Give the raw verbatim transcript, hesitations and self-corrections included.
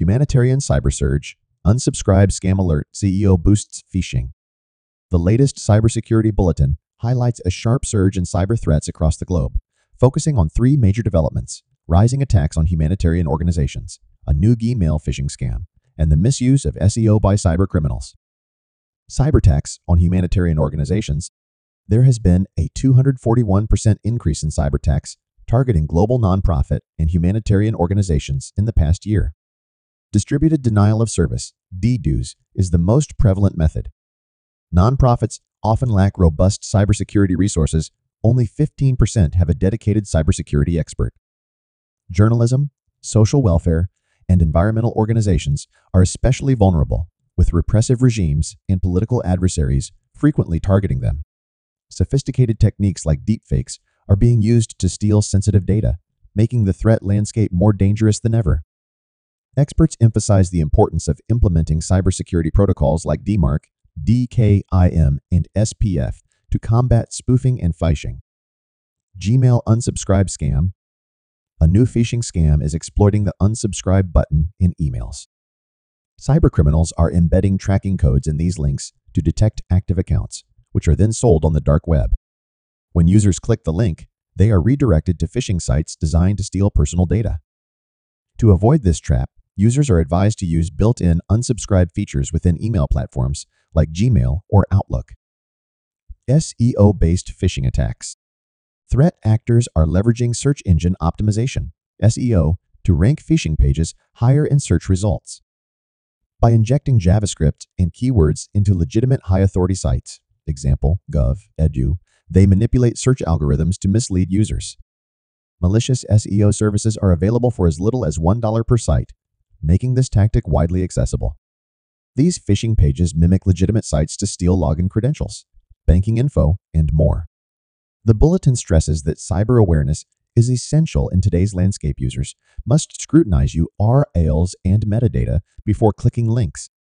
Humanitarian cyber surge, unsubscribe scam alert, C E O boosts phishing. The latest cybersecurity bulletin highlights a sharp surge in cyber threats across the globe, focusing on three major developments: rising attacks on humanitarian organizations, a new email phishing scam, and the misuse of S E O by cyber criminals. Cyber attacks on humanitarian organizations. There has been a two hundred forty-one percent increase in cyber attacks targeting global nonprofit and humanitarian organizations in the past year. Distributed denial of service, D DoS, is the most prevalent method. Nonprofits often lack robust cybersecurity resources. Only fifteen percent have a dedicated cybersecurity expert. Journalism, social welfare, and environmental organizations are especially vulnerable, with repressive regimes and political adversaries frequently targeting them. Sophisticated techniques like deepfakes are being used to steal sensitive data, making the threat landscape more dangerous than ever. Experts emphasize the importance of implementing cybersecurity protocols like D MARC, D K I M, and S P F to combat spoofing and phishing. Gmail unsubscribe scam. A new phishing scam is exploiting the unsubscribe button in emails. Cybercriminals are embedding tracking codes in these links to detect active accounts, which are then sold on the dark web. When users click the link, they are redirected to phishing sites designed to steal personal data. To avoid this trap, users are advised to use built-in unsubscribe features within email platforms like Gmail or Outlook. S E O-based phishing attacks. Threat actors are leveraging search engine optimization, S E O, to rank phishing pages higher in search results. By injecting JavaScript and keywords into legitimate high-authority sites, example, Gov, Edu, they manipulate search algorithms to mislead users. Malicious S E O services are available for as little as one dollar per site, making this tactic widely accessible. These phishing pages mimic legitimate sites to steal login credentials, banking info, and more. The bulletin stresses that cyber awareness is essential in today's landscape. Users must scrutinize U R Ls and metadata before clicking links.